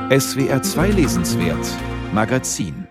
SWR 2 Lesenswert Magazin.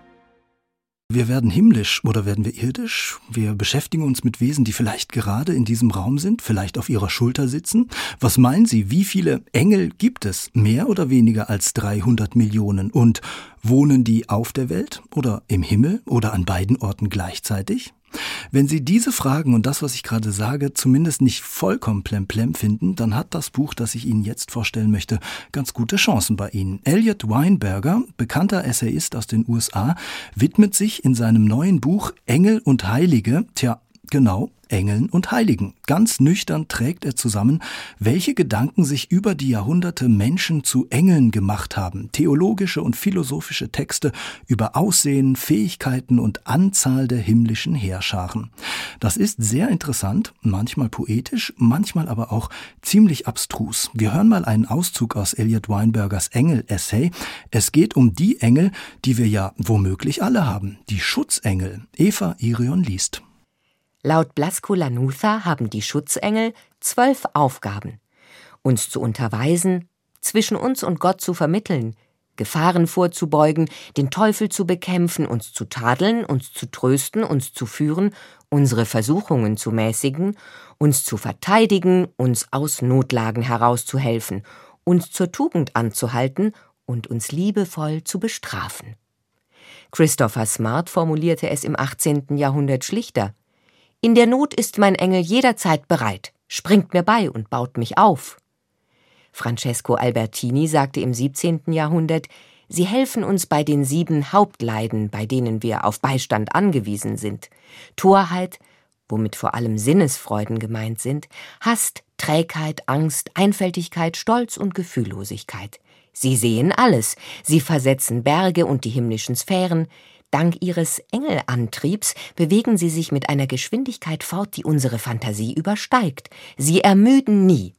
Wir werden himmlisch oder werden wir irdisch? Wir beschäftigen uns mit Wesen, die vielleicht gerade in diesem Raum sind, vielleicht auf ihrer Schulter sitzen. Was meinen Sie, wie viele Engel gibt es? Mehr oder weniger als 300 Millionen? Und wohnen die auf der Welt oder im Himmel oder an beiden Orten gleichzeitig? Wenn Sie diese Fragen und das, was ich gerade sage, zumindest nicht vollkommen plemplem finden, dann hat das Buch, das ich Ihnen jetzt vorstellen möchte, ganz gute Chancen bei Ihnen. Elliot Weinberger, bekannter Essayist aus den USA, widmet sich in seinem neuen Buch Engel und Heilige, genau, Engeln und Heiligen. Ganz nüchtern trägt er zusammen, welche Gedanken sich über die Jahrhunderte Menschen zu Engeln gemacht haben. Theologische und philosophische Texte über Aussehen, Fähigkeiten und Anzahl der himmlischen Heerscharen. Das ist sehr interessant, manchmal poetisch, manchmal aber auch ziemlich abstrus. Wir hören mal einen Auszug aus Elliot Weinbergers Engel-Essay. Es geht um die Engel, die wir ja womöglich alle haben, die Schutzengel. Eva Irion liest. Laut Blasco Lanuza haben die Schutzengel 12 Aufgaben. Uns zu unterweisen, zwischen uns und Gott zu vermitteln, Gefahren vorzubeugen, den Teufel zu bekämpfen, uns zu tadeln, uns zu trösten, uns zu führen, unsere Versuchungen zu mäßigen, uns zu verteidigen, uns aus Notlagen herauszuhelfen, uns zur Tugend anzuhalten und uns liebevoll zu bestrafen. Christopher Smart formulierte es im 18. Jahrhundert schlichter: In der Not ist mein Engel jederzeit bereit, springt mir bei und baut mich auf. Francesco Albertini sagte im 17. Jahrhundert, sie helfen uns bei den 7 Hauptleiden, bei denen wir auf Beistand angewiesen sind. Torheit, womit vor allem Sinnesfreuden gemeint sind, Hast, Trägheit, Angst, Einfältigkeit, Stolz und Gefühllosigkeit. Sie sehen alles, sie versetzen Berge und die himmlischen Sphären. Dank ihres Engelantriebs bewegen sie sich mit einer Geschwindigkeit fort, die unsere Fantasie übersteigt. Sie ermüden nie.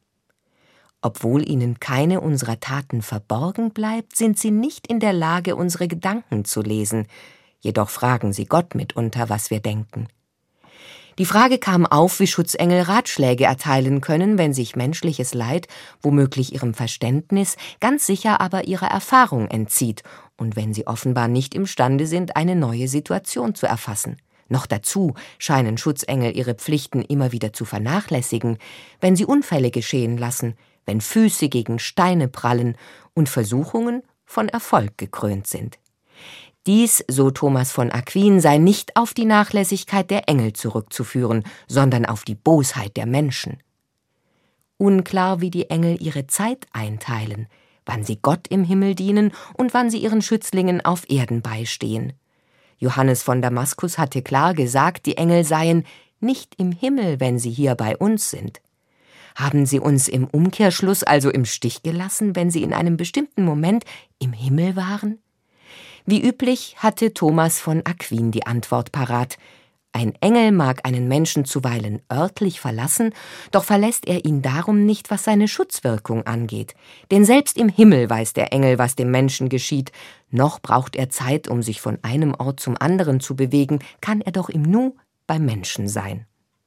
Obwohl ihnen keine unserer Taten verborgen bleibt, sind sie nicht in der Lage, unsere Gedanken zu lesen. Jedoch fragen sie Gott mitunter, was wir denken. Die Frage kam auf, wie Schutzengel Ratschläge erteilen können, wenn sich menschliches Leid womöglich ihrem Verständnis, ganz sicher aber ihrer Erfahrung entzieht und wenn sie offenbar nicht imstande sind, eine neue Situation zu erfassen. Noch dazu scheinen Schutzengel ihre Pflichten immer wieder zu vernachlässigen, wenn sie Unfälle geschehen lassen, wenn Füße gegen Steine prallen und Versuchungen von Erfolg gekrönt sind. Dies, so Thomas von Aquin, sei nicht auf die Nachlässigkeit der Engel zurückzuführen, sondern auf die Bosheit der Menschen. Unklar, wie die Engel ihre Zeit einteilen, wann sie Gott im Himmel dienen und wann sie ihren Schützlingen auf Erden beistehen. Johannes von Damaskus hatte klar gesagt, die Engel seien nicht im Himmel, wenn sie hier bei uns sind. Haben sie uns im Umkehrschluss also im Stich gelassen, wenn sie in einem bestimmten Moment im Himmel waren? Wie üblich hatte Thomas von Aquin die Antwort parat. Ein Engel mag einen Menschen zuweilen örtlich verlassen, doch verlässt er ihn darum nicht, was seine Schutzwirkung angeht. Denn selbst im Himmel weiß der Engel, was dem Menschen geschieht. Noch braucht er Zeit, um sich von einem Ort zum anderen zu bewegen, kann er doch im Nu beim Menschen sein.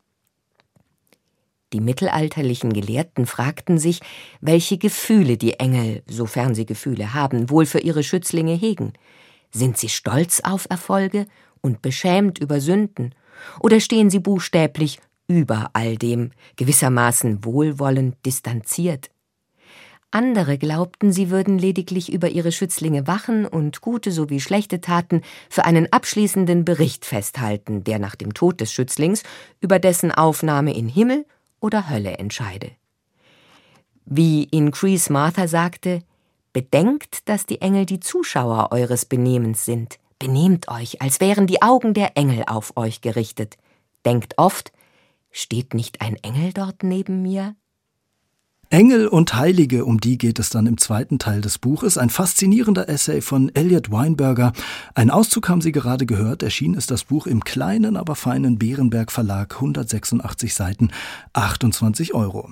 Die mittelalterlichen Gelehrten fragten sich, welche Gefühle die Engel, sofern sie Gefühle haben, wohl für ihre Schützlinge hegen. Sind sie stolz auf Erfolge und beschämt über Sünden? Oder stehen sie buchstäblich über all dem, gewissermaßen wohlwollend distanziert? Andere glaubten, sie würden lediglich über ihre Schützlinge wachen und gute sowie schlechte Taten für einen abschließenden Bericht festhalten, der nach dem Tod des Schützlings über dessen Aufnahme in Himmel oder Hölle entscheide. Wie Increase Martha sagte, bedenkt, dass die Engel die Zuschauer eures Benehmens sind. Benehmt euch, als wären die Augen der Engel auf euch gerichtet. Denkt oft, steht nicht ein Engel dort neben mir? Engel und Heilige, um die geht es dann im zweiten Teil des Buches. Ein faszinierender Essay von Elliot Weinberger. Ein Auszug haben Sie gerade gehört. Erschienen ist das Buch im kleinen, aber feinen Berenberg Verlag, 186 Seiten, 28 €.